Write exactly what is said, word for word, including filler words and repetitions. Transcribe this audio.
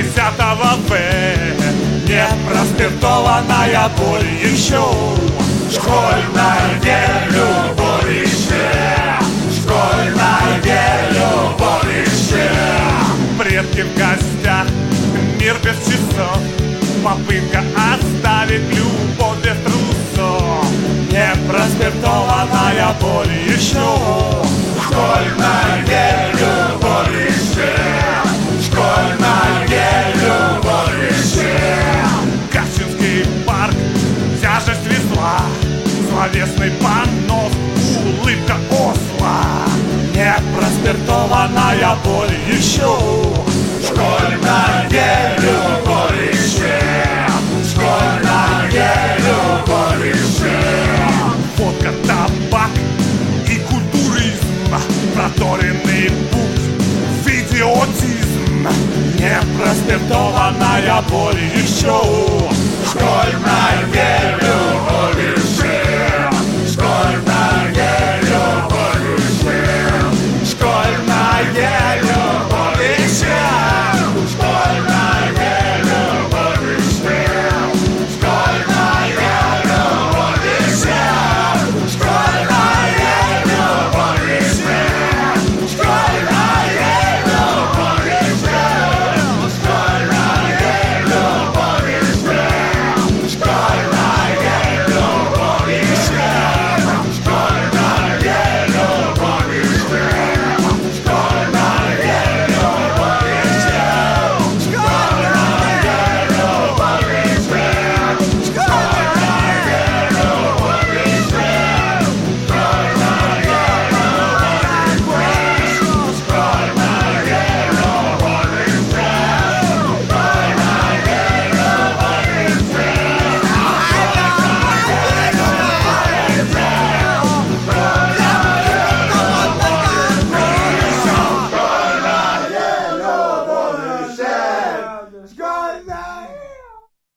десятого Б. Не проспиртованная боль еще, школьная любовь еще, школьная любовь еще. Предки в гостях, мир без часов, попытка оставить любовь без трусов. Не проспиртованная боль еще, школьная любовь еще, школьная любовь еще. Кащинский парк, тяжесть весла, словесный понос, улыбка осла. Не проспиртованная боль еще, школьная любовь еще, школьная любовь еще. Водка, табак и культуризм, проторенный путь, идиотизм. Не проспиртованная боль еще, школьная